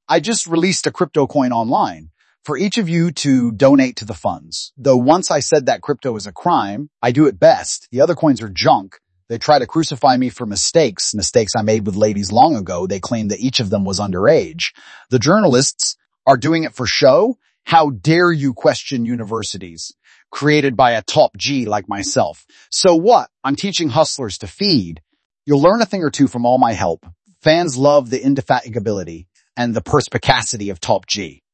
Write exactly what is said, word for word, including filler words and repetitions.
I just released a crypto coin online for each of you to donate to the funds. Though once I said that crypto is a crime, I do it best. The other coins are junk. They try to crucify me for mistakes, mistakes I made with ladies long ago. They claim that each of them was underage. The journalists are doing it for show. How dare you question universities created by a top G like myself? So what? I'm teaching hustlers to feed. You'll learn a thing or two from all my help. Fans love the indefatigability and the perspicacity of top G.